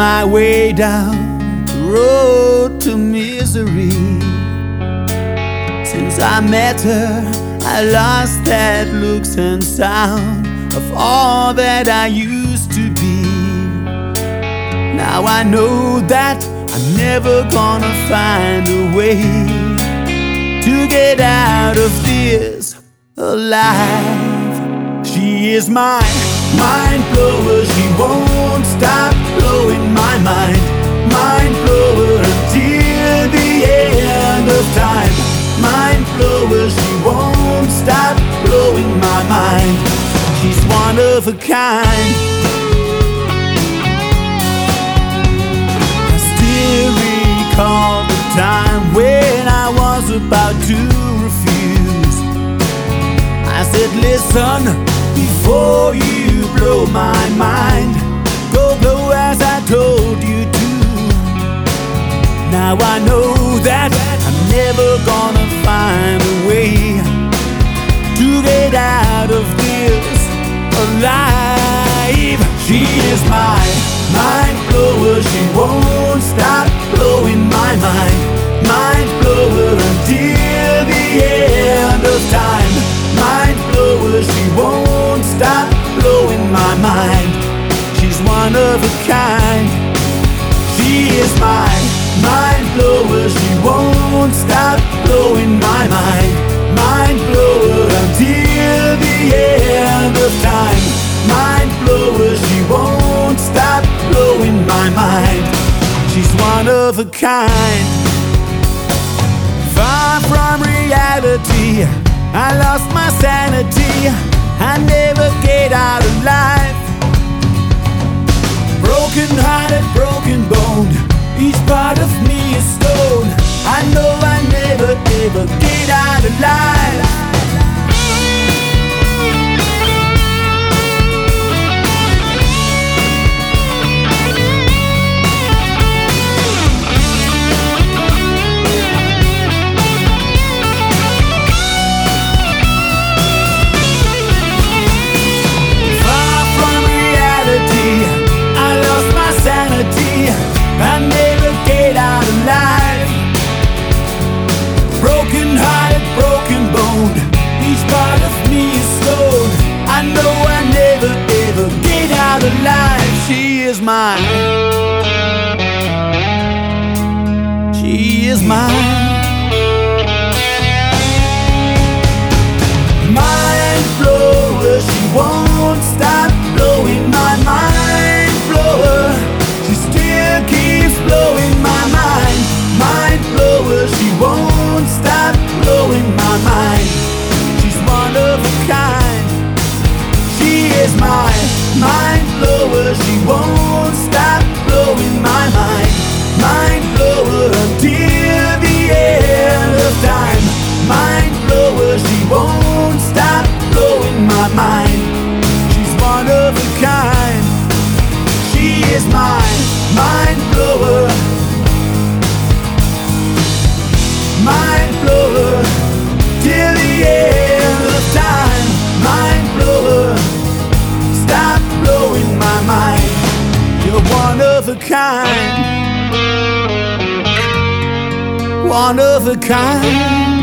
my way down the road to misery. Since I met her, I lost that looks and sound of all that I used to be. Now I know that I'm never gonna find a way to get out of this alive. She is my mind blower, she won't stop blowing my mind. Mind blower until the end of time. Mind blower, she won't stop blowing my mind. She's one of a kind. I still recall the time when I was about to refuse. I said, listen, before you blow my mind, go blow as I told you to. Now I know that I'm never gonna find a way to get out of this alive. She is my mind blower, she won't stop blowing my mind. Mind blower until the end of time. Mind blower, she won't stop blowing my mind. She's one of a kind. She is my mind blower, she won't stop blowing my mind. Mind blower until the end of time. Mind blower, she won't stop blowing my mind. She's one of a kind. Far from reality, I lost my sanity. I never get out alive. Broken hearted, broken boned, each part of me is stone. I know I never ever get out alive. I never get out alive. Broken hearted, broken boned, each part of me is stone. I know I never ever get out alive. She is mine. She is mine. Mind blower, she won't stop blowing my mind. Blower, she still keeps blowing my mind. Mind blower, she won't stop blowing my mind. She's one of a kind. She is my mind blower, she won't stop blowing my mind. Mind blower until the end of time. Mind blower, she won't stop blowing my mind. She's one of a kind. She is my mind blower. Mind blower till the end of time. Mind blower, stop blowing my mind. You're one of a kind. One of a kind.